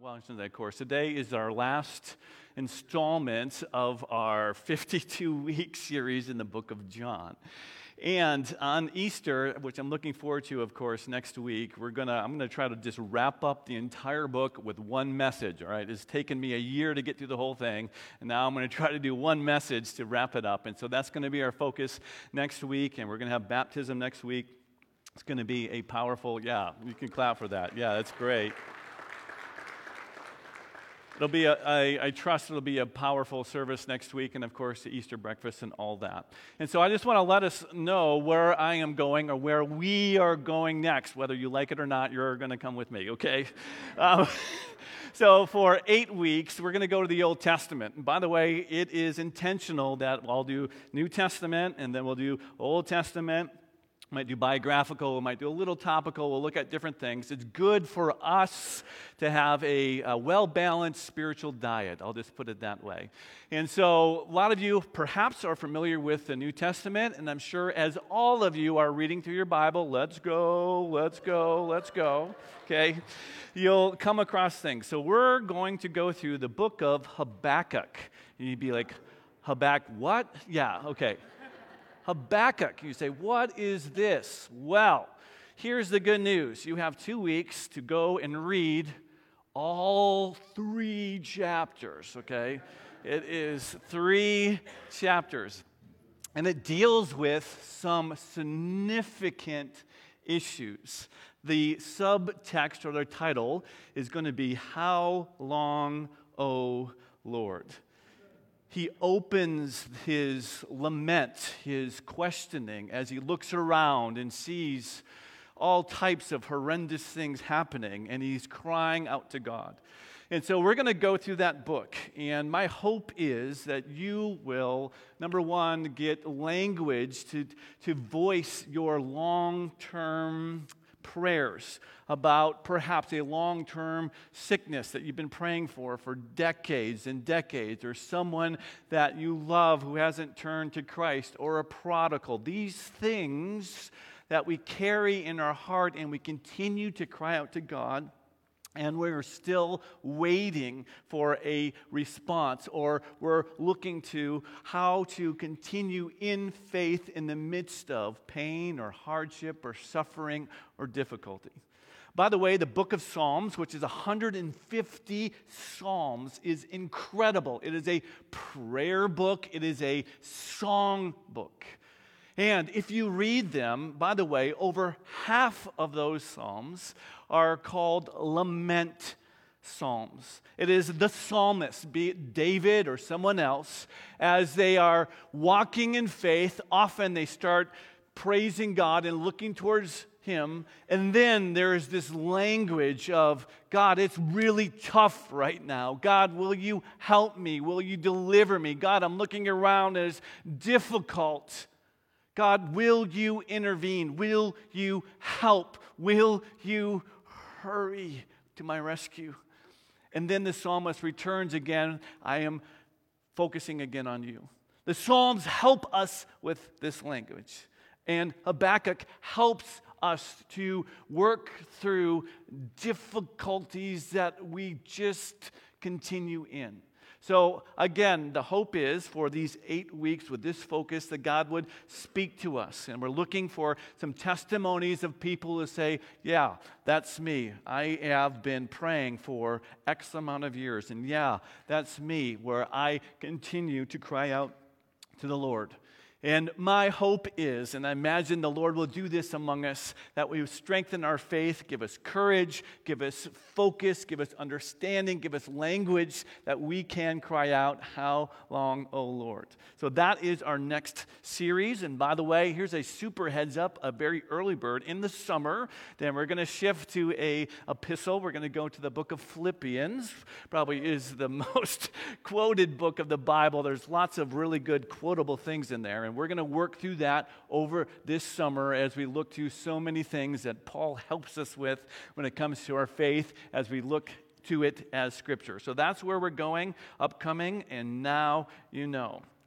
Washington Day course. Today is our last installment of our 52-week series in the book of John. And on Easter, which I'm looking forward to, of course, next week, I'm gonna try to just wrap up the entire book with one message, all right? It's taken me a year to get through the whole thing, and now I'm gonna try to do one message to wrap it up. And so that's gonna be our focus next week, and we're gonna have baptism next week. It's gonna be a powerful, you can clap for that. Yeah, that's great. I trust it'll be a powerful service next week, and of course the Easter breakfast and all that. And so I just want to let us know where I am going or where we are going next. Whether you like it or not, you're going to come with me, okay? So for 8 weeks, we're going to go to the Old Testament. And by the way, it is intentional that I'll do New Testament, and then we'll do Old Testament. Might do biographical, we might do a little topical, we'll look at different things. It's good for us to have a well-balanced spiritual diet. I'll just put it that way. And so a lot of you perhaps are familiar with the New Testament, and I'm sure as all of you are reading through your Bible, let's go, okay? You'll come across things. So we're going to go through the book of Habakkuk. And you'd be like, Habakkuk what? Yeah, okay. Habakkuk. You say, what is this? Well, here's the good news. You have 2 weeks to go and read all 3 chapters, okay? It is 3 chapters. And it deals with some significant issues. The subtext or the title is going to be, How Long, O Lord? He opens his lament, his questioning, as he looks around and sees all types of horrendous things happening, and he's crying out to God. And so we're going to go through that book, and my hope is that you will, number one, get language to voice your long-term prayers about perhaps a long-term sickness that you've been praying for decades and decades, or someone that you love who hasn't turned to Christ, or a prodigal. These things that we carry in our heart and we continue to cry out to God, and we're still waiting for a response, or we're looking to how to continue in faith in the midst of pain or hardship or suffering or difficulty. By the way, the book of Psalms, which is 150 Psalms, is incredible. It is a prayer book. It is a song book. And if you read them, by the way, over half of those Psalms are called lament Psalms. It is the psalmist, be it David or someone else, as they are walking in faith, often they start praising God and looking towards Him, and then there's this language of, God, it's really tough right now. God, will you help me? Will you deliver me? God, I'm looking around and it's difficult. God, will you intervene? Will you help? Will you hurry to my rescue? And then the psalmist returns again, I am focusing again on you. The Psalms help us with this language. And Habakkuk helps us to work through difficulties that we just continue in. So again, the hope is for these 8 weeks with this focus that God would speak to us. And we're looking for some testimonies of people who say, yeah, that's me. I have been praying for X amount of years. And yeah, that's me, where I continue to cry out to the Lord. And my hope is, and I imagine the Lord will do this among us, that we strengthen our faith, give us courage, give us focus, give us understanding, give us language that we can cry out, how long, O Lord? So that is our next series. And by the way, here's a super heads up, a very early bird. In the summer, then we're going to shift to a epistle. We're going to go to the book of Philippians. Probably is the most quoted book of the Bible. There's lots of really good quotable things in there. And we're going to work through that over this summer as we look to so many things that Paul helps us with when it comes to our faith as we look to it as Scripture. So that's where we're going, upcoming, and now you know.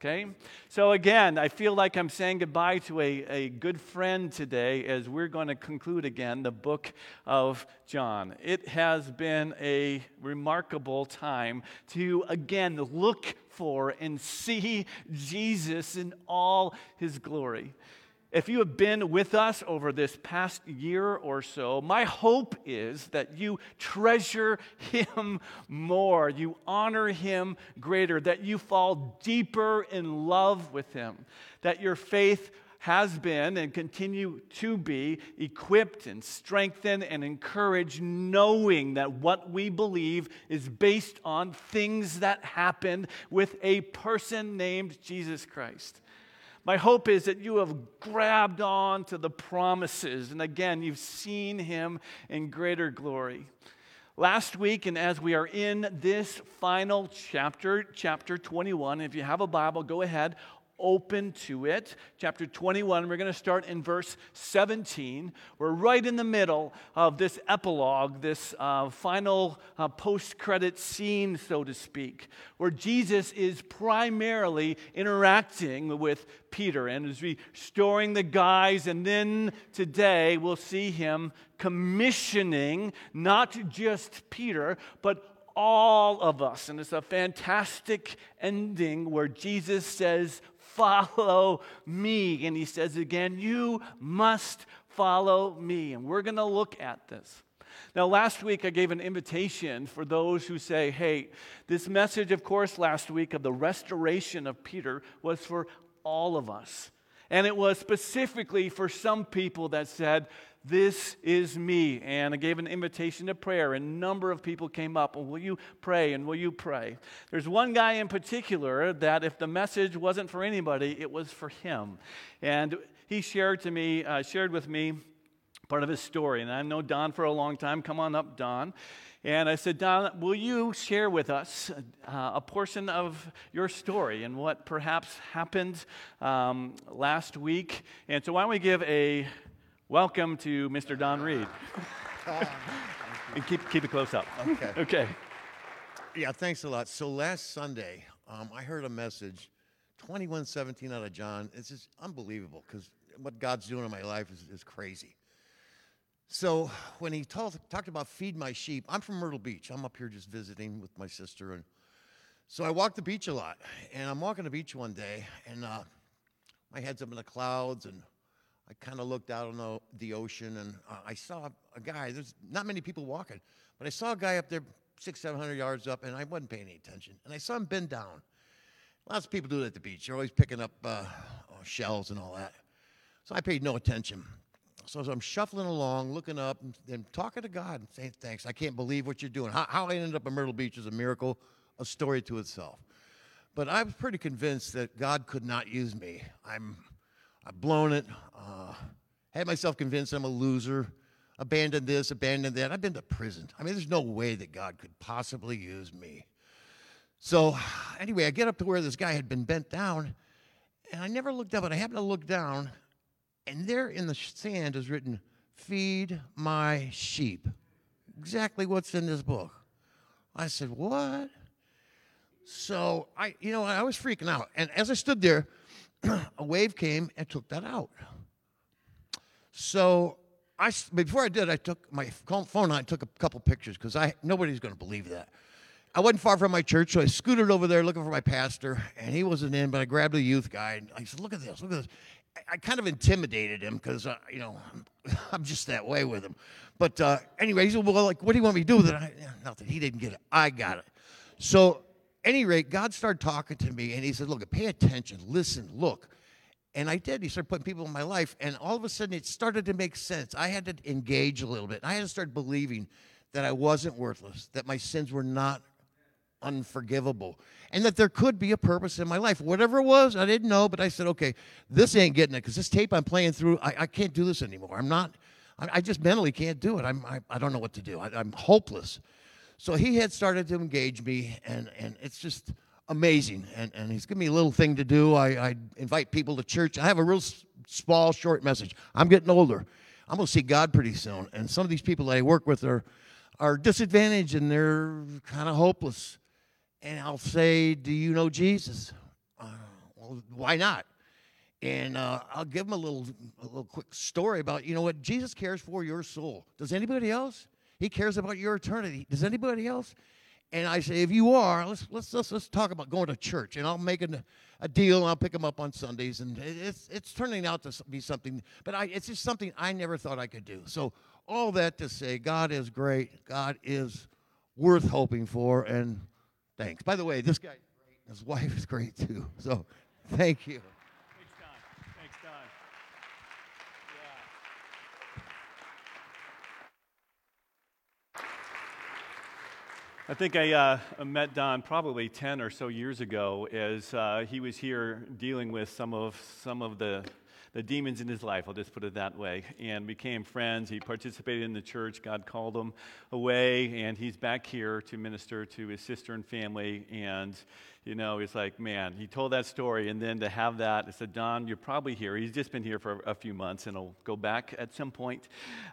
Okay? So again, I feel like I'm saying goodbye to a good friend today as we're going to conclude again the book of John. It has been a remarkable time to again look for and see Jesus in all his glory. If you have been with us over this past year or so, my hope is that you treasure him more, you honor him greater, that you fall deeper in love with him, that your faith has been and continue to be equipped and strengthened and encouraged, knowing that what we believe is based on things that happened with a person named Jesus Christ. My hope is that you have grabbed on to the promises, and again, you've seen him in greater glory. Last week, and as we are in this final chapter, chapter 21, if you have a Bible, go ahead, open to it. Chapter 21, we're going to start in verse 17. We're right in the middle of this epilogue, this final post-credit scene, so to speak, where Jesus is primarily interacting with Peter and is restoring the guys, and then today we'll see him commissioning not just Peter, but all of us. And it's a fantastic ending where Jesus says, "Follow me." And he says again, "You must follow me." And we're going to look at this. Now, last week I gave an invitation for those who say, hey, this message, of course, last week of the restoration of Peter was for all of us. And it was specifically for some people that said, "This is me." And I gave an invitation to prayer. A number of people came up, and will you pray, and will you pray? There's one guy in particular that if the message wasn't for anybody, it was for him. And he shared with me part of his story. And I've known Don for a long time. Come on up, Don. And I said, "Don, will you share with us a portion of your story and what perhaps happened last week?" And so why don't we give a welcome to Mr. Don Reed. And keep it close up. Okay. Yeah, thanks a lot. So last Sunday, I heard a message, 21:17 out of John. It's just unbelievable because what God's doing in my life is crazy. So when he talked about feed my sheep, I'm from Myrtle Beach. I'm up here just visiting with my sister. And so I walk the beach a lot. And I'm walking the beach one day, and my head's up in the clouds, and I kind of looked out on the ocean, and I saw a guy. There's not many people walking, but I saw a guy up there 600-700 yards up, and I wasn't paying any attention. And I saw him bend down. Lots of people do that at the beach. They're always picking up shells and all that. So I paid no attention. So as I'm shuffling along, looking up, and talking to God and saying, "Thanks, I can't believe what you're doing." How I ended up in Myrtle Beach is a miracle, a story to itself. But I was pretty convinced that God could not use me. I've blown it, had myself convinced I'm a loser, abandoned this, abandoned that. I've been to prison. I mean, there's no way that God could possibly use me. So anyway, I get up to where this guy had been bent down, and I never looked up, but I happened to look down, and there in the sand is written, "Feed my sheep." Exactly what's in this book. I said, "What?" So I was freaking out. And as I stood there, a wave came and took that out. So before I did, I took my phone out and took a couple pictures because nobody's going to believe that. I wasn't far from my church, so I scooted over there looking for my pastor, and he wasn't in, but I grabbed a youth guy, and I said, look at this. I kind of intimidated him because, I'm just that way with him. But anyway, he said, well, what do you want me to do with it? Nothing. He didn't get it. I got it. So, any rate, God started talking to me, and he said, look, pay attention, listen, look. And I did. He started putting people in my life, and all of a sudden, it started to make sense. I had to engage a little bit. I had to start believing that I wasn't worthless, that my sins were not unforgivable, and that there could be a purpose in my life. Whatever it was, I didn't know, but I said, okay, this ain't getting it, because this tape I'm playing through, I can't do this anymore. I just mentally can't do it. I don't know what to do. I'm hopeless. So he had started to engage me, and it's just amazing. And he's given me a little thing to do. I invite people to church. I have a real small, short message. I'm getting older. I'm going to see God pretty soon. And some of these people that I work with are disadvantaged, and they're kind of hopeless. And I'll say, do you know Jesus? well, why not? And I'll give them a little quick story about, you know what, Jesus cares for your soul. Does anybody else? He cares about your eternity. Does anybody else? And I say, if you are, let's talk about going to church. And I'll make a deal, and I'll pick them up on Sundays. And it's turning out to be something, but it's just something I never thought I could do. So all that to say, God is great. God is worth hoping for, and thanks. By the way, this guy's great. His wife is great, too. So thank you. Thanks, Don. Yeah. I think I met Don probably 10 or so years ago as he was here dealing with some of the demons in his life, I'll just put it that way, and became friends. He participated in the church. God called him away, and he's back here to minister to his sister and family. And, you know, it's like, man, he told that story, and then to have that, I said, Don, you're probably here. He's just been here for a few months, and he'll go back at some point.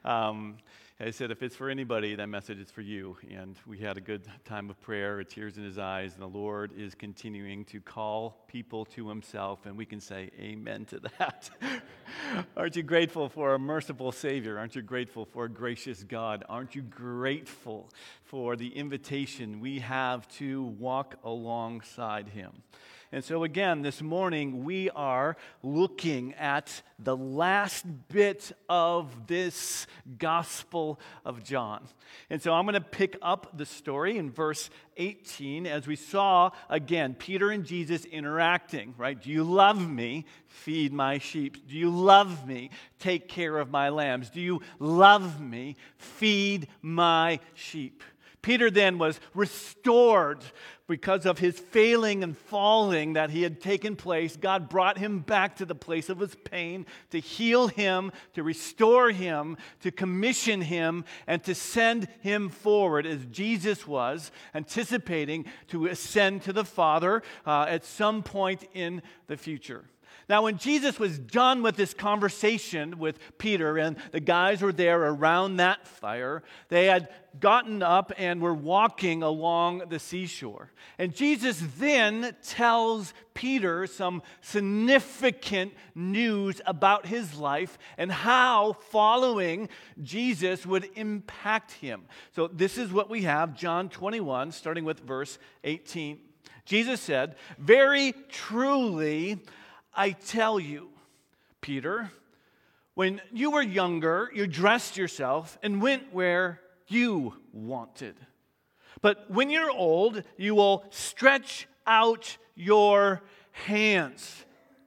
I said, if it's for anybody, that message is for you. And we had a good time of prayer, tears in his eyes, and the Lord is continuing to call people to himself, and we can say amen to that. Aren't you grateful for a merciful Savior? Aren't you grateful for a gracious God? Aren't you grateful for the invitation we have to walk alongside him? And so again, this morning, we are looking at the last bit of this Gospel of John. And so I'm going to pick up the story in verse 18 as we saw, again, Peter and Jesus interacting, right? Do you love me? Feed my sheep. Do you love me? Take care of my lambs. Do you love me? Feed my sheep. Peter then was restored because of his failing and falling that he had taken place. God brought him back to the place of his pain to heal him, to restore him, to commission him, and to send him forward as Jesus was anticipating to ascend to the Father at some point in the future. Now, when Jesus was done with this conversation with Peter and the guys were there around that fire, they had gotten up and were walking along the seashore. And Jesus then tells Peter some significant news about his life and how following Jesus would impact him. So this is what we have, John 21, starting with verse 18. Jesus said, "Very truly, I tell you, Peter, when you were younger, you dressed yourself and went where you wanted. But when you're old, you will stretch out your hands,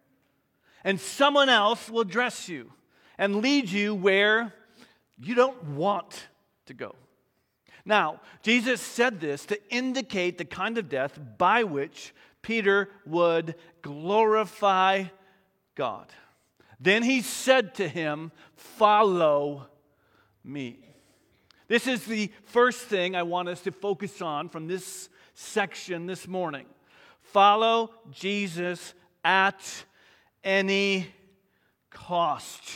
and someone else will dress you and lead you where you don't want to go." Now, Jesus said this to indicate the kind of death by which Peter would glorify God. Then he said to him, "Follow me." This is the first thing I want us to focus on from this section this morning. Follow Jesus at any cost.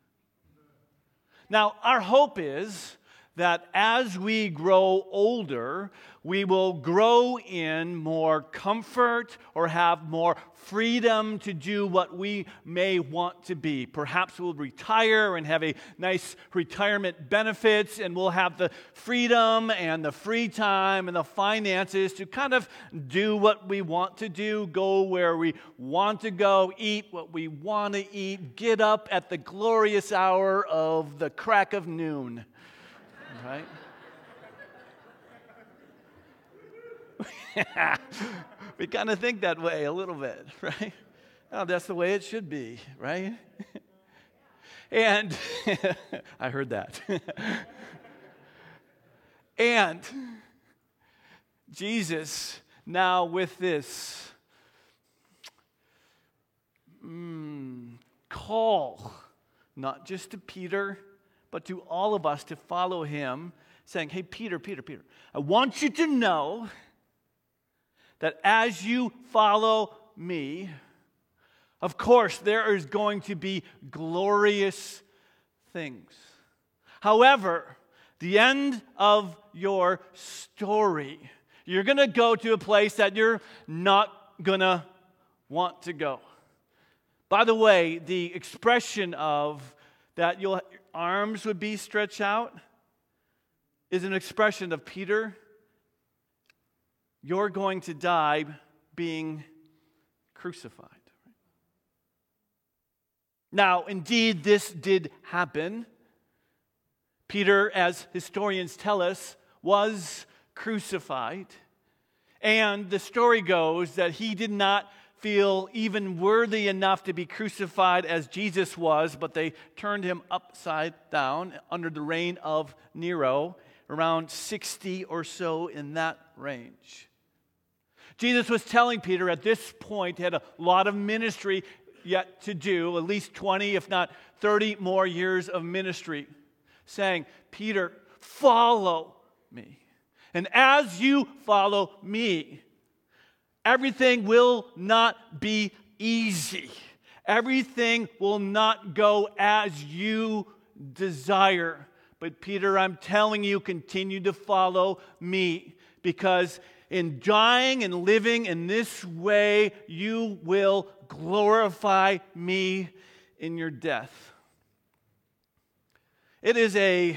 Now, our hope is that as we grow older, we will grow in more comfort or have more freedom to do what we may want to be. Perhaps we'll retire and have a nice retirement benefits, and we'll have the freedom and the free time and the finances to kind of do what we want to do, go where we want to go, eat what we want to eat, get up at the glorious hour of the crack of noon. Right? We kind of think that way a little bit, right? Oh, that's the way it should be, right? And I heard that. And Jesus, now with this call, not just to Peter, but to all of us to follow him, saying, "Hey, Peter, I want you to know that as you follow me, of course, there is going to be glorious things. However, the end of your story, you're going to go to a place that you're not going to want to go. By the way, the expression of that your arms would be stretched out is an expression of Peter, you're going to die being crucified. Now, indeed, this did happen. Peter, as historians tell us, was crucified. And the story goes that he did not feel even worthy enough to be crucified as Jesus was, but they turned him upside down under the reign of Nero, around 60 or so in that range. Jesus was telling Peter at this point, he had a lot of ministry yet to do, at least 20, if not 30 more years of ministry, saying, Peter, follow me. And as you follow me, everything will not be easy. Everything will not go as you desire. But Peter, I'm telling you, continue to follow me, because in dying and living in this way, you will glorify me in your death. It is a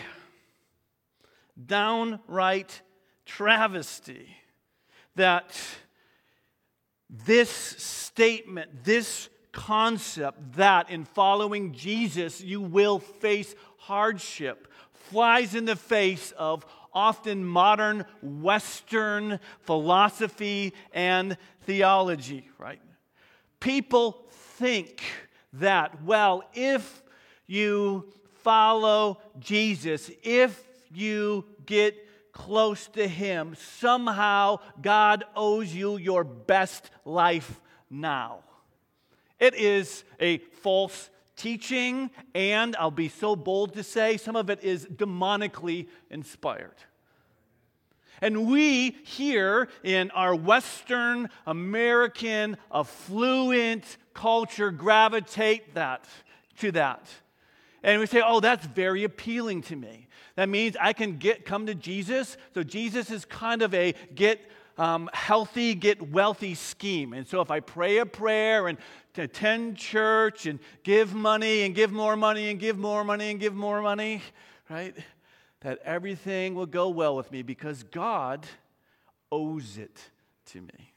downright travesty that this statement, this concept that in following Jesus you will face hardship, flies in the face of often modern Western philosophy and theology, right? People think that, well, if you follow Jesus, if you get close to Him, somehow God owes you your best life now. It is a false teaching, and I'll be so bold to say some of it is demonically inspired. And we here in our Western American affluent culture gravitate to that. And we say, oh, that's very appealing to me. That means I can come to Jesus. So Jesus is kind of a get healthy, get wealthy scheme. And so if I pray a prayer and attend church and give money and give more money and give more money and give more money, right, that everything will go well with me because God owes it to me.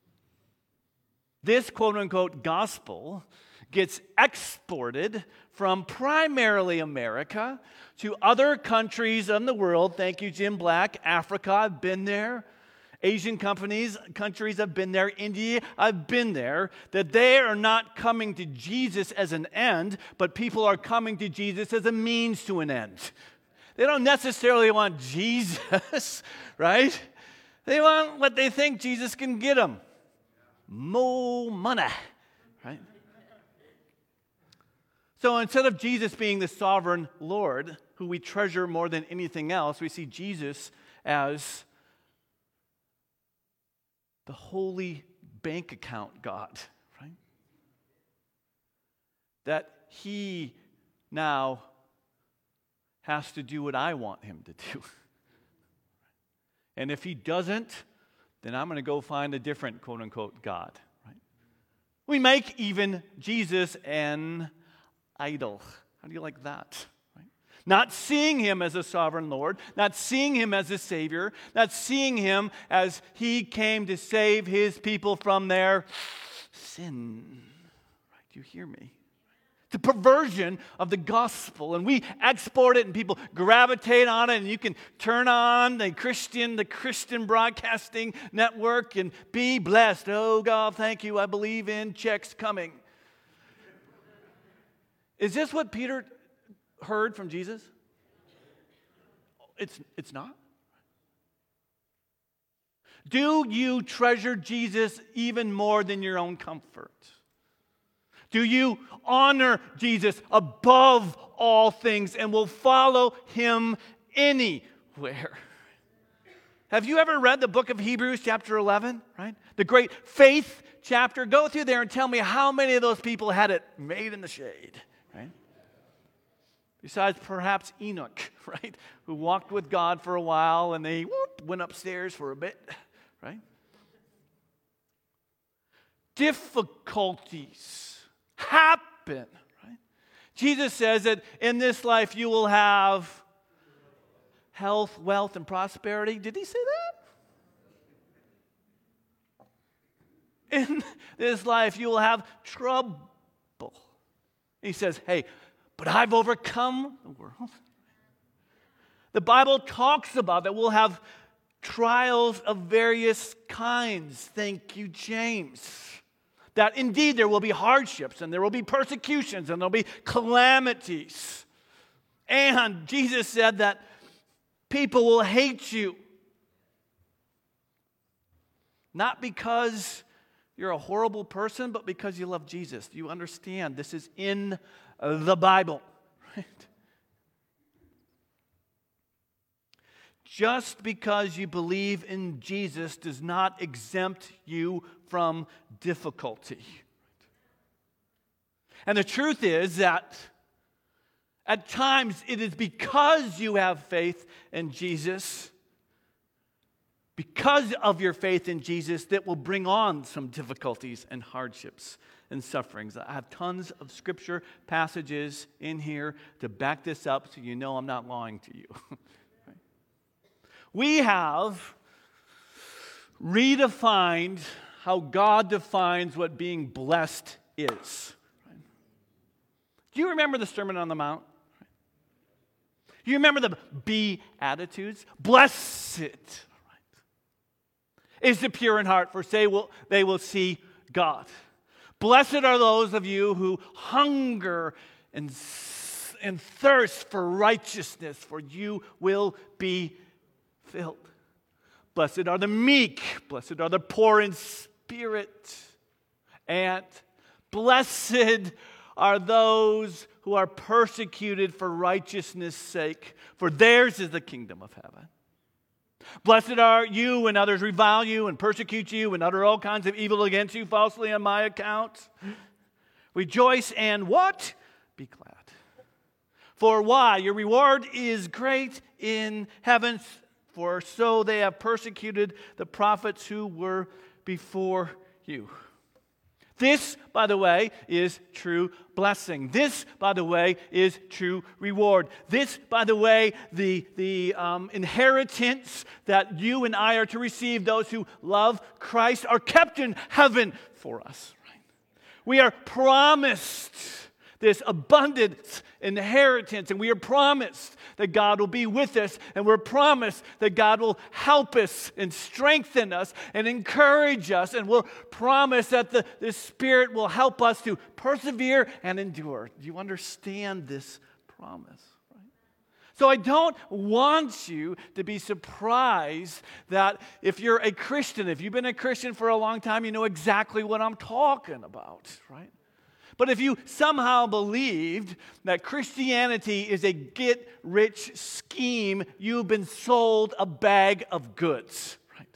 This quote-unquote gospel gets exported from primarily America to other countries in the world. Thank you, Jim Black. Africa, I've been there. Asian countries, I've been there. India, I've been there. That they are not coming to Jesus as an end, but people are coming to Jesus as a means to an end. They don't necessarily want Jesus, right? They want what they think Jesus can get them. More money, right? So instead of Jesus being the sovereign Lord, who we treasure more than anything else, we see Jesus as the holy bank account God, right? That He now has to do what I want Him to do. And if He doesn't, then I'm going to go find a different quote-unquote God, right? We make even Jesus an idol. How do you like that? Right? Not seeing Him as a sovereign Lord, not seeing Him as a Savior, not seeing Him as He came to save His people from their sin. Right? Do you hear me? It's a perversion of the gospel, and we export it, and people gravitate on it, and you can turn on the Christian broadcasting network and be blessed. Oh, God, thank you. I believe in checks coming. Is this what Peter heard from Jesus? It's not. Do you treasure Jesus even more than your own comfort? Do you honor Jesus above all things and will follow Him anywhere? Have you ever read the book of Hebrews chapter 11, right? The great faith chapter. Go through there and tell me how many of those people had it made in the shade, right? Besides perhaps Enoch, right? Who walked with God for a while and they went upstairs for a bit, right? difficulties happen, right? Jesus says that in this life you will have health, wealth, and prosperity. Did he say that? In this life you will have trouble. He says, hey, but I've overcome the world. The Bible talks about that we'll have trials of various kinds. Thank you, James. That indeed there will be hardships and there will be persecutions and there will be calamities. And Jesus said that people will hate you. Not because you're a horrible person, but because you love Jesus. Do you understand? This is in the Bible. Right? Just because you believe in Jesus does not exempt you from difficulty. And the truth is that at times it is because you have faith in Jesus, because of your faith in Jesus, that will bring on some difficulties and hardships and sufferings. I have tons of scripture passages in here to back this up so you know I'm not lying to you. We have redefined how God defines what being blessed is. Do you remember the Sermon on the Mount? Do you remember the Beatitudes? Blessed is the pure in heart, for they will see God. Blessed are those of you who hunger and thirst for righteousness, for you will be filled. Blessed are the meek. Blessed are the poor in spirit. And blessed are those who are persecuted for righteousness' sake, for theirs is the kingdom of heaven. Blessed are you when others revile you and persecute you and utter all kinds of evil against you falsely on my account. Rejoice and what? Be glad. For why? Your reward is great in heaven, for so they have persecuted the prophets who were before you. This, by the way, is true blessing. This, by the way, is true reward. This, by the way, the inheritance that you and I are to receive, those who love Christ, are kept in heaven for us. Right? We are promised this abundant inheritance, and we are promised that God will be with us, and we're promised that God will help us and strengthen us and encourage us, and we're promised that the Spirit will help us to persevere and endure. Do you understand this promise? Right? So I don't want you to be surprised that if you're a Christian, if you've been a Christian for a long time, you know exactly what I'm talking about, right? But if you somehow believed that Christianity is a get-rich scheme, you've been sold a bag of goods, right?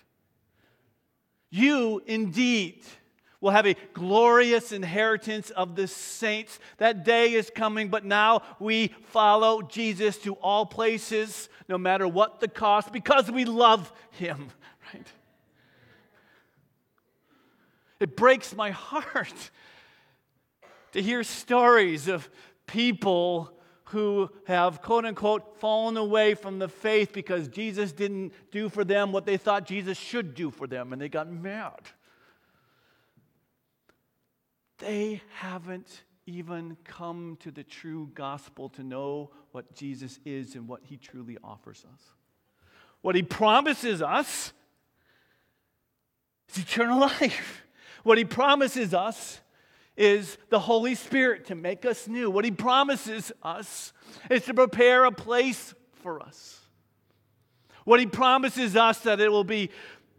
You indeed will have a glorious inheritance of the saints. That day is coming, but now we follow Jesus to all places, no matter what the cost, because we love Him, right? It breaks my heart to hear stories of people who have, quote unquote, fallen away from the faith because Jesus didn't do for them what they thought Jesus should do for them, and they got mad. They haven't even come to the true gospel to know what Jesus is and what He truly offers us. What He promises us is eternal life. What He promises us is the Holy Spirit to make us new. What He promises us is to prepare a place for us. What He promises us that it will be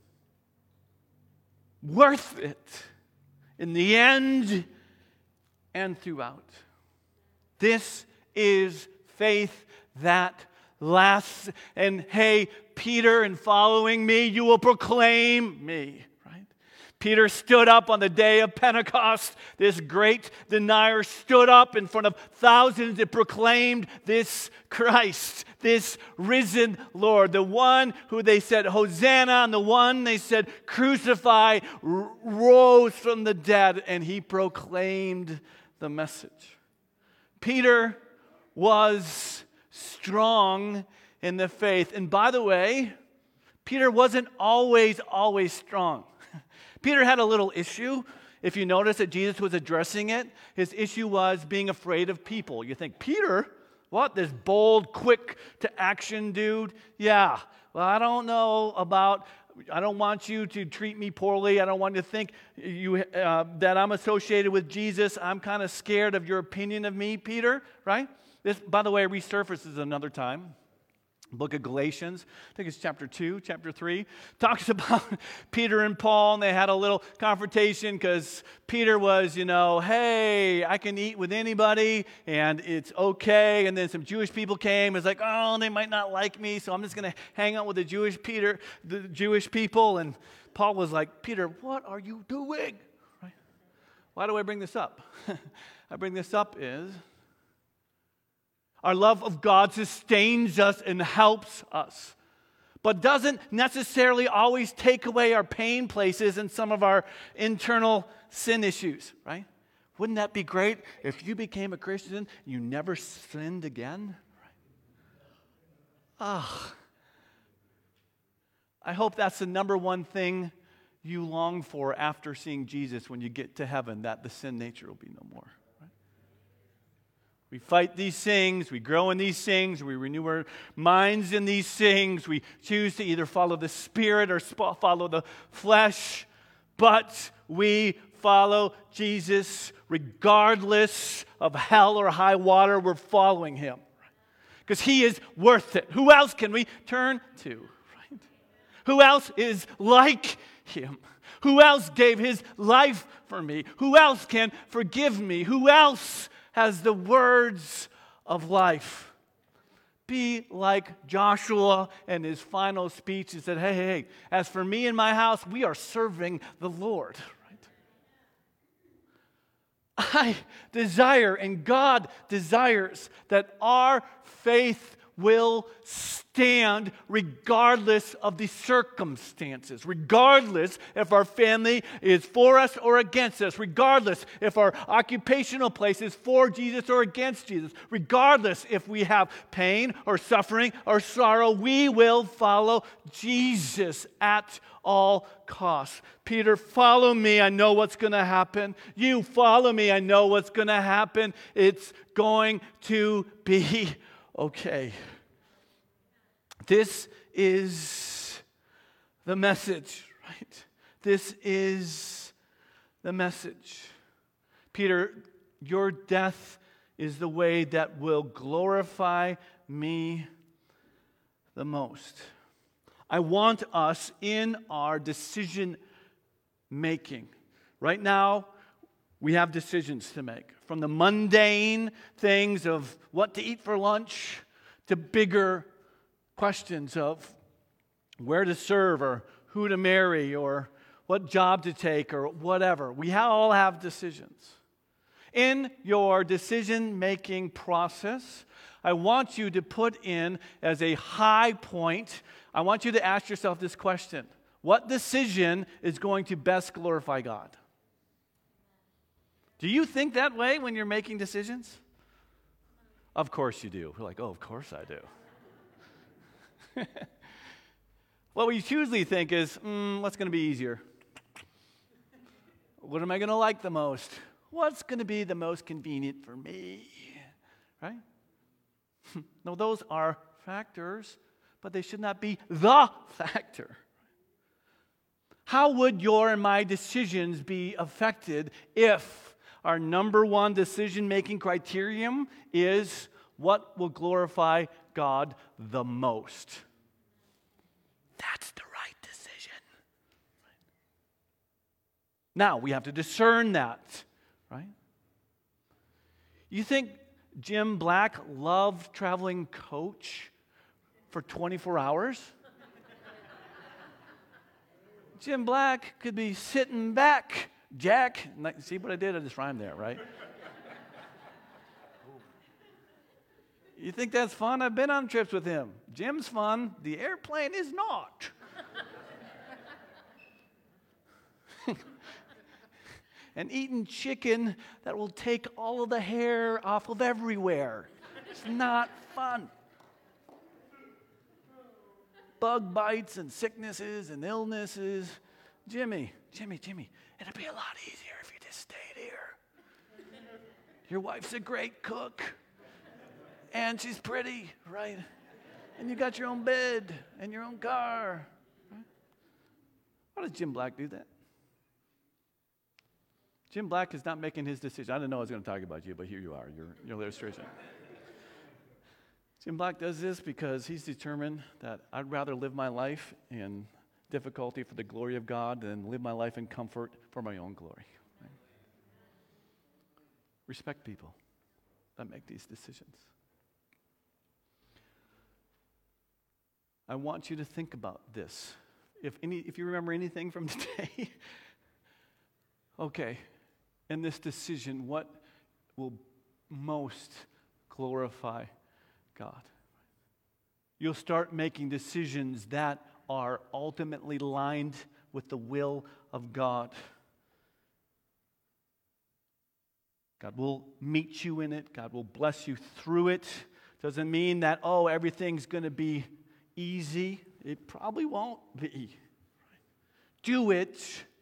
worth it in the end and throughout. This is faith that lasts. And hey, Peter, in following me, you will proclaim me. Peter stood up on the day of Pentecost. This great denier stood up in front of thousands and proclaimed this Christ, this risen Lord, the one who they said Hosanna, and the one they said crucify, rose from the dead, and he proclaimed the message. Peter was strong in the faith. And by the way, Peter wasn't always strong. Peter had a little issue. If you notice that Jesus was addressing it, his issue was being afraid of people. You think, Peter, what? This bold, quick to action dude? Yeah. Well, I don't want you to treat me poorly. I don't want you to think that I'm associated with Jesus. I'm kind of scared of your opinion of me, Peter, right? This, by the way, resurfaces another time. Book of Galatians, I think it's chapter 2, chapter 3, talks about Peter and Paul, and they had a little confrontation because Peter was, hey, I can eat with anybody, and it's okay. And then some Jewish people came. It's like, oh, they might not like me, so I'm just going to hang out with the Jewish people. And Paul was like, Peter, what are you doing? Right? Why do I bring this up? I bring this up is our love of God sustains us and helps us, but doesn't necessarily always take away our pain places and some of our internal sin issues, right? Wouldn't that be great if you became a Christian, you never sinned again? I hope that's the number one thing you long for after seeing Jesus when you get to heaven, that the sin nature will be no more. We fight these things, we grow in these things, we renew our minds in these things, we choose to either follow the Spirit or follow the flesh, but we follow Jesus regardless of hell or high water, we're following him. Because he is worth it. Who else can we turn to? Right? Who else is like him? Who else gave his life for me? Who else can forgive me? Who else has the words of life? Be like Joshua in his final speech. He said, hey, as for me and my house, we are serving the Lord. Right? I desire, and God desires, that our faith will stand regardless of the circumstances, regardless if our family is for us or against us, regardless if our occupational place is for Jesus or against Jesus, regardless if we have pain or suffering or sorrow, we will follow Jesus at all costs. Peter, follow me. I know what's going to happen. You follow me. I know what's going to happen. It's going to be okay. This is the message, right? This is the message. Peter, your death is the way that will glorify me the most. I want us in our decision making. Right now, we have decisions to make. From the mundane things of what to eat for lunch to bigger questions of where to serve or who to marry or what job to take or whatever. We all have decisions. In your decision-making process, I want you to put in as a high point, I want you to ask yourself this question. What decision is going to best glorify God? Do you think that way when you're making decisions? Of course you do. We're like, oh, of course I do. What we usually think is, what's going to be easier? What am I going to like the most? What's going to be the most convenient for me? Right? No, those are factors, but they should not be the factor. How would your and my decisions be affected if our number one decision-making criterion is what will glorify God the most? That's the right decision. Now, we have to discern that, right? You think Jim Black loved traveling coach for 24 hours? Jim Black could be sitting back, Jack. See what I did? I just rhymed there, right? You think that's fun? I've been on trips with him. Jim's fun. The airplane is not. And eating chicken that will take all of the hair off of everywhere. It's not fun. Bug bites and sicknesses and illnesses. Jimmy, it'd be a lot easier if you just stayed here. Your wife's a great cook. And she's pretty, right? And you got your own bed and your own car. Right? Why does Jim Black do that? Jim Black is not making his decision. I didn't know I was going to talk about you, but here you are. Your illustration. Jim Black does this because he's determined that I'd rather live my life in difficulty for the glory of God than live my life in comfort for my own glory. Right? Respect people that make these decisions. I want you to think about this. If you remember anything from today, okay, in this decision, what will most glorify God? You'll start making decisions that are ultimately lined with the will of God. God will meet you in it. God will bless you through it. Doesn't mean that, everything's going to be easy. It probably won't be. Do it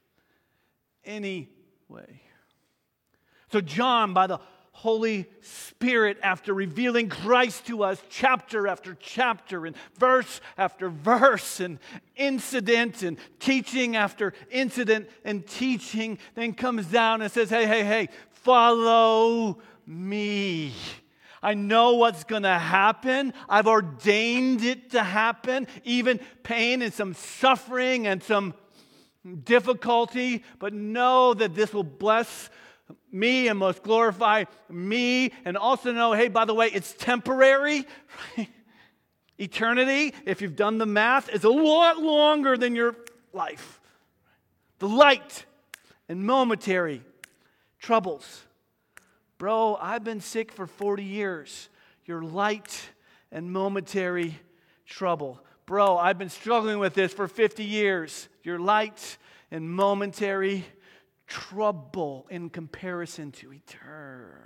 anyway. So John, by the Holy Spirit, after revealing Christ to us chapter after chapter and verse after verse and incident and teaching after incident and teaching, then comes down and says, hey, follow me. I know what's going to happen. I've ordained it to happen, even pain and some suffering and some difficulty, but know that this will bless me and most glorify me, and also know, hey, by the way, it's temporary. Eternity, if you've done the math, is a lot longer than your life. The light and momentary troubles. Bro, I've been sick for 40 years. Your light and momentary trouble. Bro, I've been struggling with this for 50 years. Your light and momentary trouble in comparison to eternity.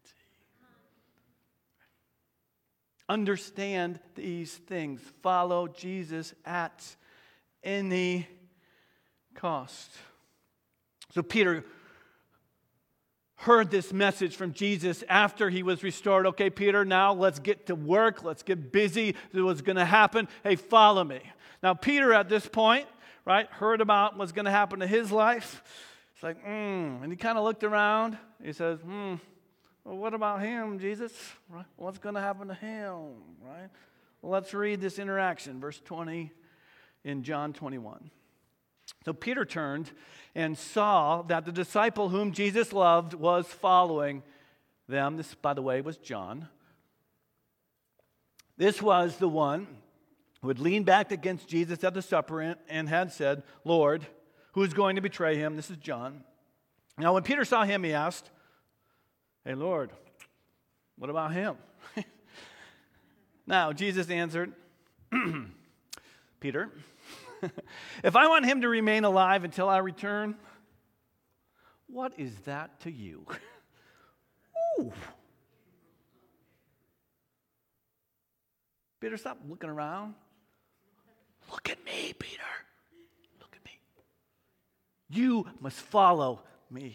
Understand these things. Follow Jesus at any cost. So Peter heard this message from Jesus after he was restored. Okay, Peter, now let's get to work. Let's get busy. This is what's going to happen. Hey, follow me. Now, Peter at this point, right, heard about what's going to happen to his life. It's like, and he kind of looked around. He says, well, what about him, Jesus? Right? What's going to happen to him, right? Well, let's read this interaction, verse 20 in John 21. So Peter turned and saw that the disciple whom Jesus loved was following them. This, by the way, was John. This was the one who had leaned back against Jesus at the supper and had said, Lord, who is going to betray him? This is John. Now, when Peter saw him, he asked, hey, Lord, what about him? Now, Jesus answered, Peter, if I want him to remain alive until I return, what is that to you? Ooh. Peter, stop looking around. Look at me, Peter. Look at me. You must follow me.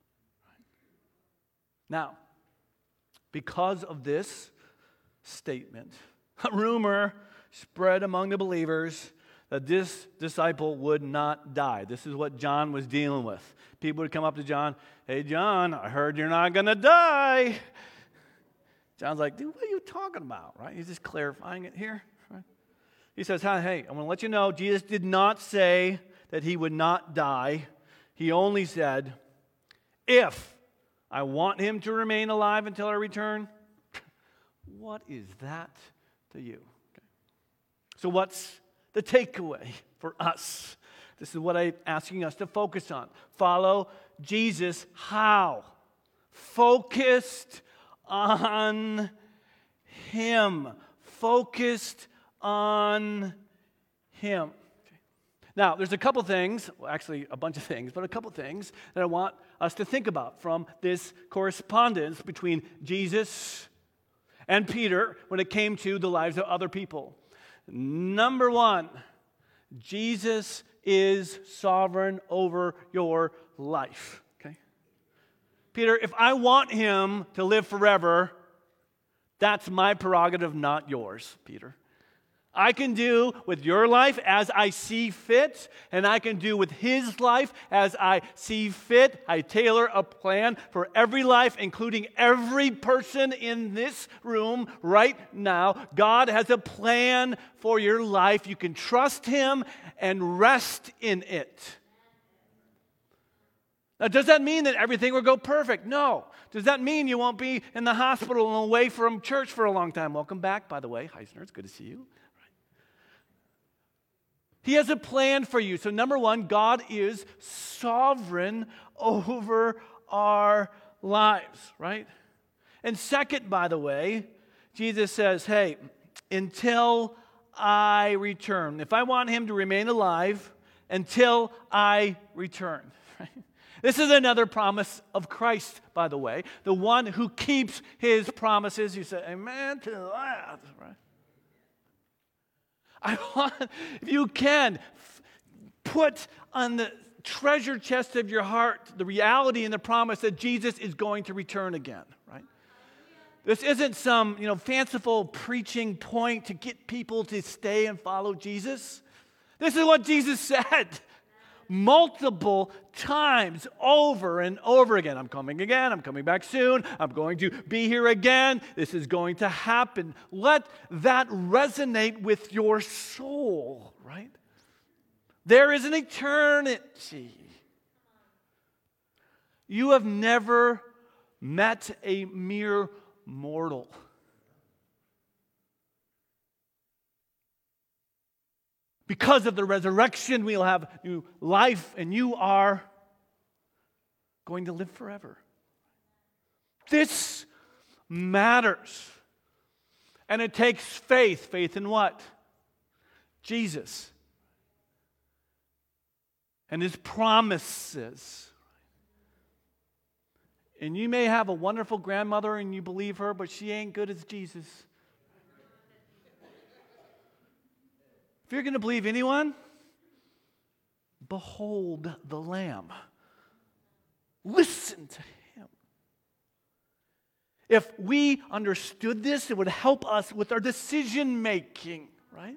Now, because of this statement, a rumor spread among the believers that this disciple would not die. This is what John was dealing with. People would come up to John, hey, John, I heard you're not going to die. John's like, dude, what are you talking about, right? He's just clarifying it here, right? He says, hey, I'm going to let you know, Jesus did not say that he would not die. He only said, if I want him to remain alive until I return, what is that to you? Okay. So what's the takeaway for us This is what I'm asking us to focus on. Follow Jesus. How? Focused on Him. Focused on Him. Now, there's a couple things, well, actually a bunch of things, but a couple things that I want us to think about from this correspondence between Jesus and Peter when it came to the lives of other people. Number one, Jesus is sovereign over your life. Okay? Peter, if I want Him to live forever, that's my prerogative, not yours, Peter. I can do with your life as I see fit, and I can do with His life as I see fit. I tailor a plan for every life, including every person in this room right now. God has a plan for your life. You can trust Him and rest in it. Now, does that mean that everything will go perfect? No. Does that mean you won't be in the hospital and away from church for a long time? Welcome back, by the way. Heisner, it's good to see you. He has a plan for you. So number one, God is sovereign over our lives, right? And second, by the way, Jesus says, hey, until I return. If I want Him to remain alive, until I return, right? This is another promise of Christ, by the way, the one who keeps His promises. You say, amen to that, right? I want, if you can, put on the treasure chest of your heart the reality and the promise that Jesus is going to return again, right? This isn't some, fanciful preaching point to get people to stay and follow Jesus. This is what Jesus said multiple times over and over again. I'm coming again. I'm coming back soon. I'm going to be here again. This is going to happen. Let that resonate with your soul, right? There is an eternity. You have never met a mere mortal. Because of the resurrection, we'll have new life, and you are going to live forever. This matters. And it takes faith. Faith in what? Jesus. And His promises. And you may have a wonderful grandmother and you believe her, but she ain't good as Jesus. If you're going to believe anyone, behold the Lamb. Listen to Him. If we understood this, it would help us with our decision making, right?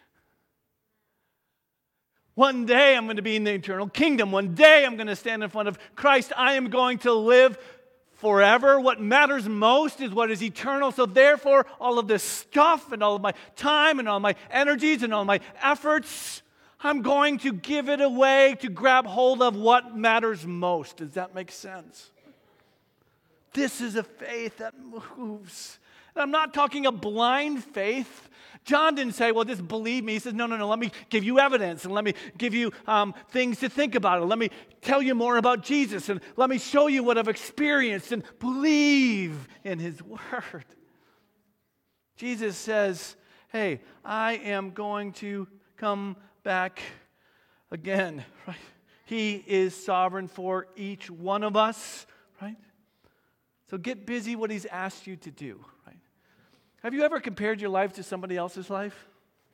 One day I'm going to be in the eternal kingdom. One day I'm going to stand in front of Christ. I am going to live forever. What matters most is what is eternal. So therefore, all of this stuff and all of my time and all my energies and all my efforts, I'm going to give it away to grab hold of what matters most. Does that make sense? This is a faith that moves. And I'm not talking a blind faith. John didn't say, well, just believe me. He says, no, let me give you evidence, and let me give you things to think about, and let me tell you more about Jesus, and let me show you what I've experienced, and believe in His word. Jesus says, hey, I am going to come back again, right? He is sovereign for each one of us, right? So get busy what He's asked you to do, right? Have you ever compared your life to somebody else's life?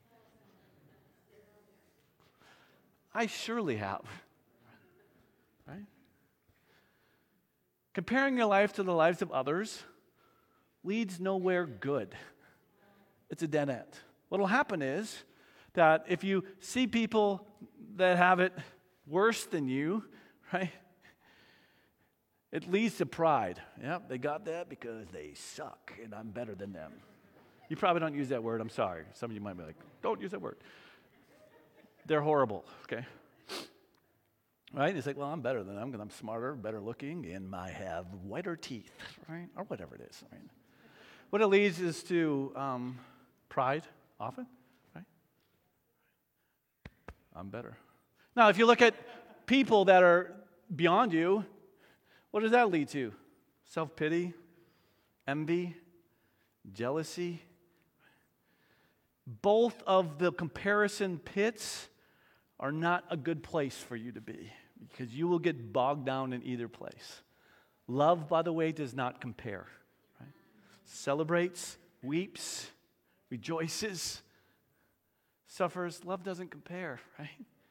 I surely have. Right? Comparing your life to the lives of others leads nowhere good. It's a dead end. What will happen is that if you see people that have it worse than you, right? It leads to pride. Yep, they got that because they suck and I'm better than them. You probably don't use that word. I'm sorry. Some of you might be like, don't use that word. They're horrible, okay? Right? It's like, well, I'm better than them because I'm smarter, better looking, and I have whiter teeth, right? Or whatever it is. Right? What it leads is to pride, often, right? I'm better. Now, if you look at people that are beyond you, what does that lead to? Self-pity, envy, jealousy. Both of the comparison pits are not a good place for you to be because you will get bogged down in either place. Love, by the way, does not compare. Right? Celebrates, weeps, rejoices, suffers. Love doesn't compare, right?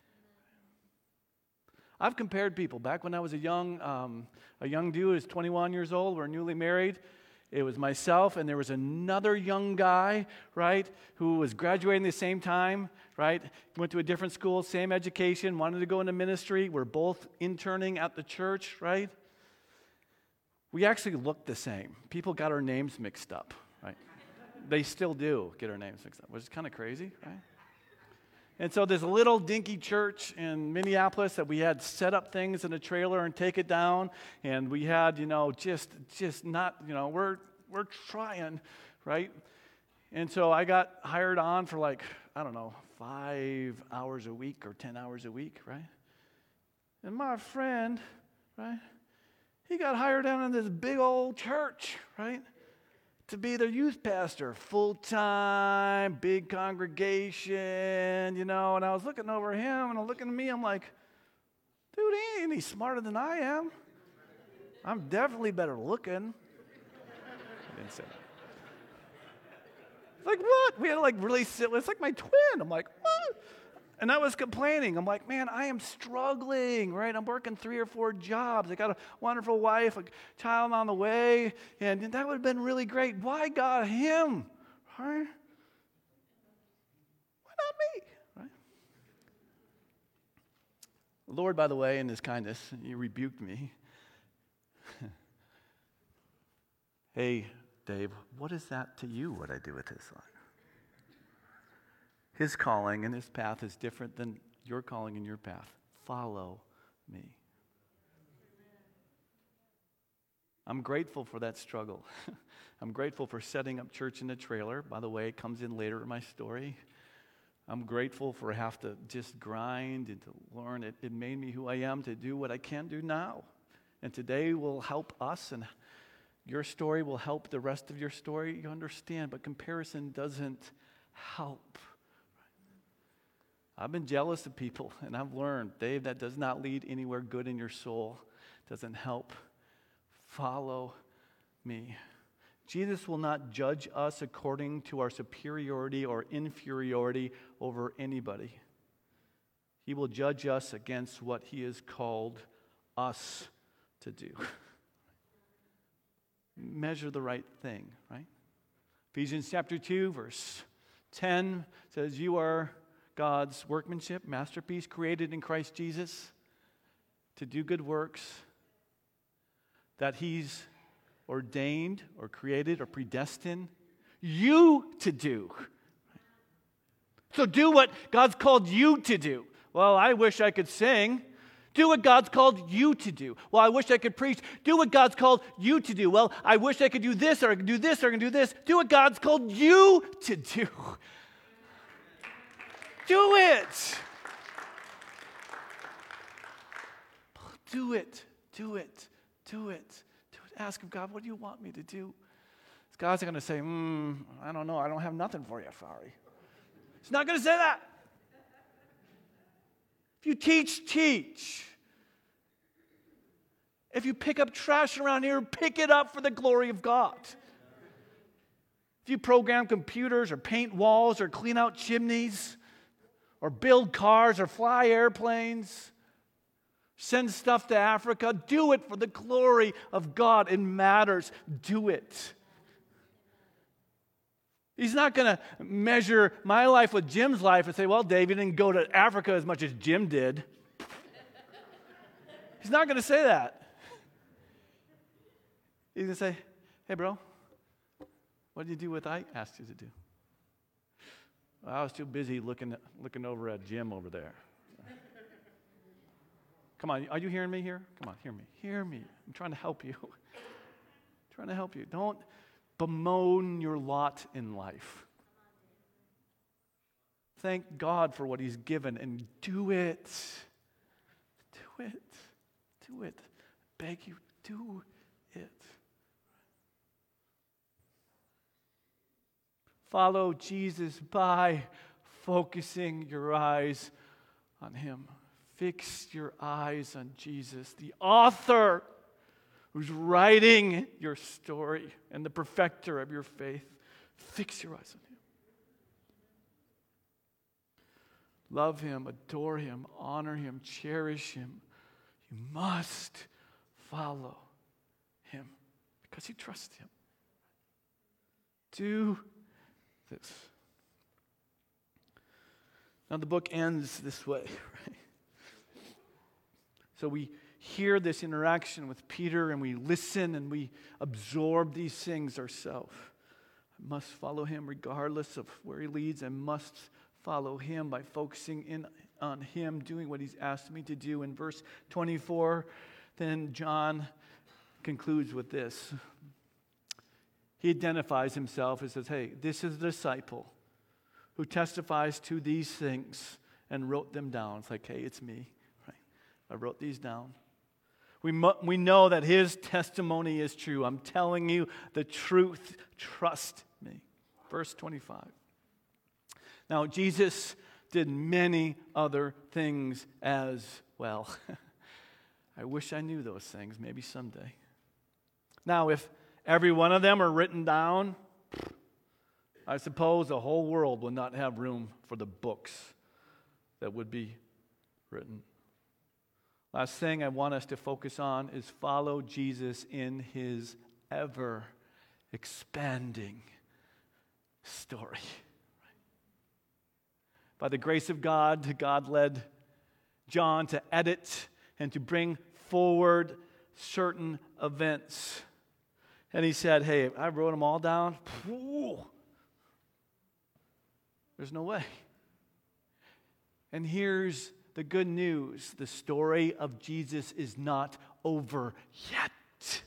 I've compared people. Back when I was a young dude, I was 21 years old, we're newly married. It was myself, and there was another young guy, right, who was graduating the same time, right, went to a different school, same education, wanted to go into ministry. We're both interning at the church, right? We actually looked the same. People got our names mixed up, right? They still do get our names mixed up, which is kind of crazy, right? And so there's a little dinky church in Minneapolis that we had set up things in a trailer and take it down. And we had, just not, we're trying, right? And so I got hired on for 5 hours a week or 10 hours a week, right? And my friend, right, he got hired down in this big old church, right? To be their youth pastor, full-time, big congregation, and I was looking over him, and I'm looking at me, I'm like, dude, he ain't any smarter than I am. I'm definitely better looking. I didn't say that. Like, what? We had really silly, it's like my twin. I'm like, what? And I was complaining. I'm like, man, I am struggling, right? I'm working 3 or 4 jobs. I got a wonderful wife, a child on the way, and that would have been really great. Why God him? Right? Why not me? Right? The Lord, by the way, in his kindness, he rebuked me. Hey, Dave, what is that to you, what I do with his life? His calling and his path is different than your calling and your path. Follow me. I'm grateful for that struggle. I'm grateful for setting up church in a trailer. By the way, it comes in later in my story. I'm grateful for have to just grind and to learn. It made me who I am to do what I can't do now. And today will help us, and your story will help the rest of your story. You understand, but comparison doesn't help. I've been jealous of people, and I've learned, Dave, that does not lead anywhere good in your soul. Doesn't help. Follow me. Jesus will not judge us according to our superiority or inferiority over anybody. He will judge us against what he has called us to do. Measure the right thing, right? Ephesians chapter 2, verse 10 says, you are God's workmanship, masterpiece, created in Christ Jesus to do good works that he's ordained or created or predestined you to do. So do what God's called you to do. Well, I wish I could sing. Do what God's called you to do. Well, I wish I could preach. Do what God's called you to do. Well, I wish I could do this, or I could do this, or I could do this. Do what God's called you to do. Do it. Do it. Do it. Do it. Do it. Ask him, God, what do you want me to do? God's not going to say, I don't know. I don't have nothing for you. Sorry. He's not going to say that. If you teach, teach. If you pick up trash around here, pick it up for the glory of God. If you program computers or paint walls or clean out chimneys, or build cars, or fly airplanes, send stuff to Africa, do it for the glory of God. It matters. Do it. He's not going to measure my life with Jim's life and say, well, Dave, you didn't go to Africa as much as Jim did. He's not going to say that. He's going to say, hey, bro, what did you do what I asked you to do? I was too busy looking over at Jim over there. Come on, are you hearing me here? Come on, hear me. Hear me. I'm trying to help you. Trying to help you. Don't bemoan your lot in life. Thank God for what he's given and do it. Do it. Do it. Beg you, do it. Follow Jesus by focusing your eyes on him. Fix your eyes on Jesus, the author who's writing your story and the perfecter of your faith. Fix your eyes on him. Love him, adore him, honor him, cherish him. You must follow him because you trust him. Do this. Now the book ends this way, right? So we hear this interaction with Peter and we listen and we absorb these things ourselves. I must follow him regardless of where he leads. I must follow him by focusing in on him, doing what he's asked me to do. In verse 24, then John concludes with this. He identifies himself and says, hey, this is the disciple who testifies to these things and wrote them down. It's like, hey, it's me. Right? I wrote these down. We know that his testimony is true. I'm telling you the truth. Trust me. Verse 25. Now, Jesus did many other things as well. I wish I knew those things, maybe someday. Now, if every one of them are written down, I suppose the whole world would not have room for the books that would be written. Last thing I want us to focus on is follow Jesus in his ever expanding story. By the grace of God, God led John to edit and to bring forward certain events. And he said, hey, I wrote them all down. There's no way. And here's the good news. The story of Jesus is not over yet.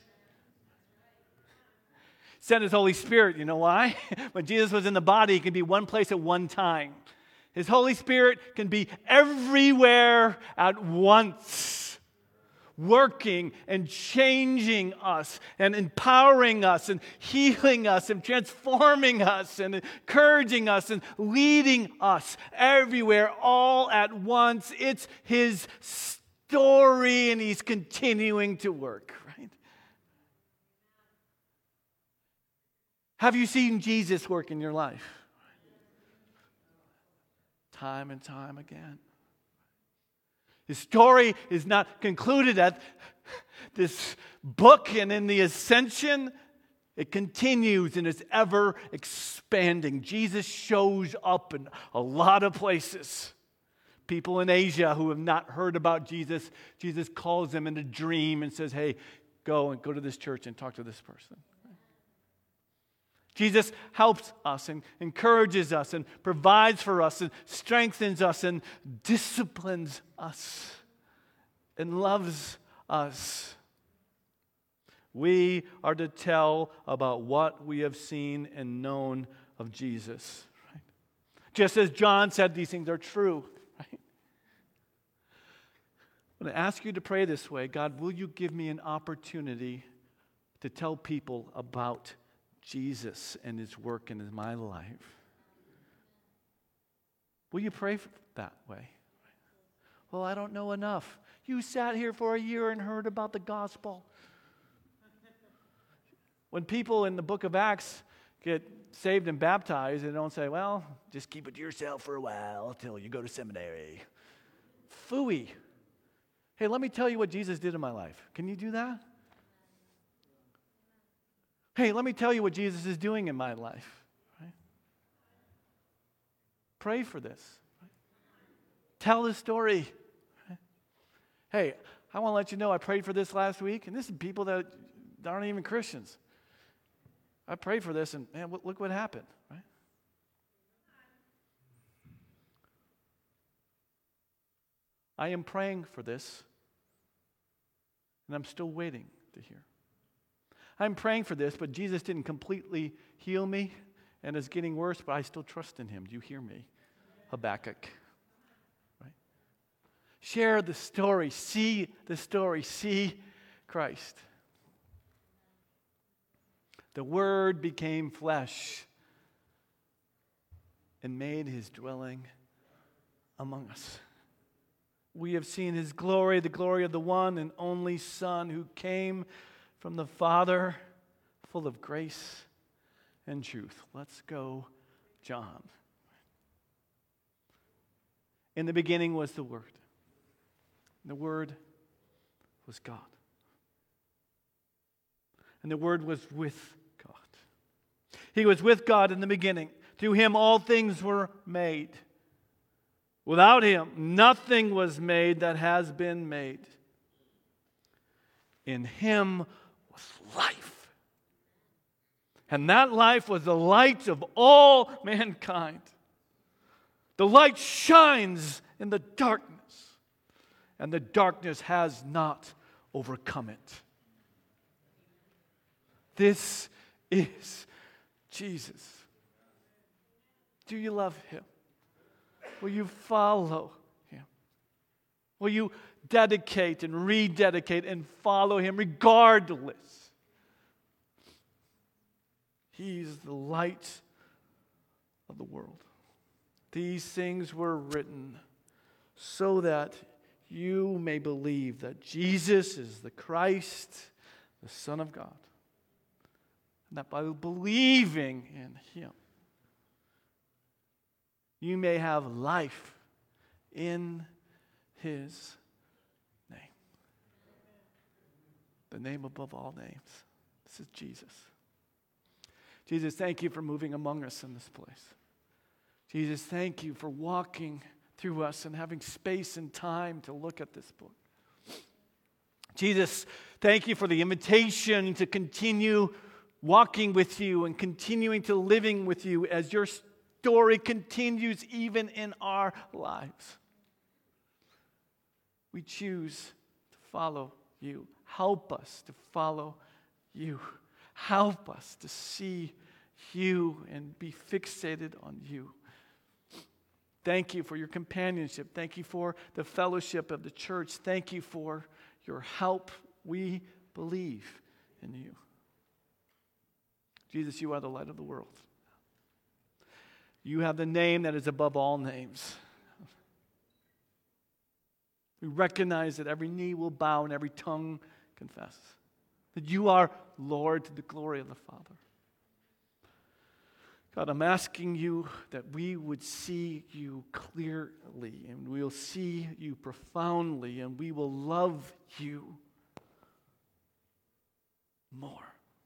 Sent his Holy Spirit. You know why? When Jesus was in the body, he could be one place at one time. His Holy Spirit can be everywhere at once, working and changing us and empowering us and healing us and transforming us and encouraging us and leading us everywhere all at once. It's his story and he's continuing to work, right? Have you seen Jesus work in your life? Time and time again. His story is not concluded at this book and in the ascension. It continues and is ever expanding. Jesus shows up in a lot of places. People in Asia who have not heard about Jesus, Jesus calls them in a dream and says, hey, go to this church and talk to this person. Jesus helps us and encourages us and provides for us and strengthens us and disciplines us and loves us. We are to tell about what we have seen and known of Jesus. Right? Just as John said, these things are true. Right? I'm going to ask you to pray this way. God, will you give me an opportunity to tell people about Jesus and his work in my life? Will you pray that way? Well, I don't know enough. You sat here for a year and heard about the gospel. When people in the book of Acts get saved and baptized, they don't say, well, just keep it to yourself for a while until you go to seminary. Phooey. Hey, let me tell you what Jesus did in my life. Can you do that? Hey, let me tell you what Jesus is doing in my life. Right? Pray for this. Right? Tell the story. Right? Hey, I want to let you know I prayed for this last week, and this is people that aren't even Christians. I prayed for this, and man, look what happened. Right? I am praying for this, and I'm still waiting to hear. I'm praying for this, but Jesus didn't completely heal me, and it's getting worse, but I still trust in him. Do you hear me? Habakkuk. Right? Share the story. See the story. See Christ. The Word became flesh and made his dwelling among us. We have seen his glory, the glory of the one and only Son who came from the Father, full of grace and truth. Let's go, John. In the beginning was the Word. The Word was God. And the Word was with God. He was with God in the beginning. Through him all things were made. Without him, nothing was made that has been made. In him was life. And that life was the light of all mankind. The light shines in the darkness, and the darkness has not overcome it. This is Jesus. Do you love him? Will you follow him? Will you dedicate and rededicate and follow him regardless? He's the light of the world. These things were written so that you may believe that Jesus is the Christ, the Son of God. And that by believing in him, you may have life in his name. The name above all names. This is Jesus. Jesus, thank you for moving among us in this place. Jesus, thank you for walking through us and having space and time to look at this book. Jesus, thank you for the invitation to continue walking with you and continuing to living with you as your story continues even in our lives. We choose to follow you. Help us to follow you. Help us to see you and be fixated on you. Thank you for your companionship. Thank you for the fellowship of the church. Thank you for your help. We believe in you. Jesus, you are the light of the world. You have the name that is above all names. We recognize that every knee will bow and every tongue confess that you are Lord to the glory of the Father. God, I'm asking you that we would see you clearly and we'll see you profoundly and we will love you more.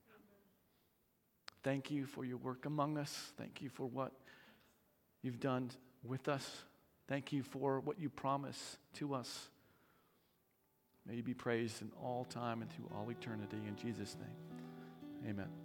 Thank you for your work among us. Thank you for what you've done with us. Thank you for what you promise to us. May you be praised in all time and through all eternity. In Jesus' name, amen.